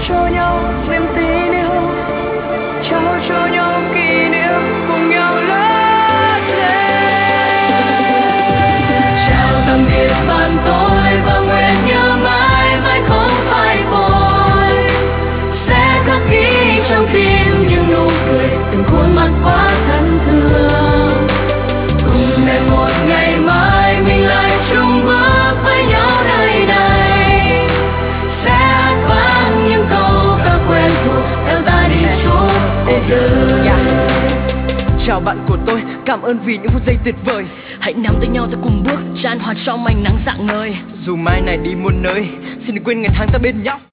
cho nhau niềm tin yêu, trao cho nhau kỷ niệm cùng nhau lớn lên. Chào tạm biệt bạn tôi và nguyện nhớ mãi mãi không phai phôi, sẽ khắc ghi trong tim những nụ cười, từng khuôn mặt quá thân thương. Cùng để một ngày mai mình lại chung bước với nhau nơi này, sẽ hát vang những câu ca quen thuộc theo ta đi suốt cuộc đời. Chào bạn của tôi, cảm ơn vì những phút giây tuyệt vời. Hãy nắm tay nhau ta cùng bước, chan hòa trong ánh nắng rạng ngời. Dù mai này đi muôn nơi, xin đừng quên ngày tháng ta bên nhau.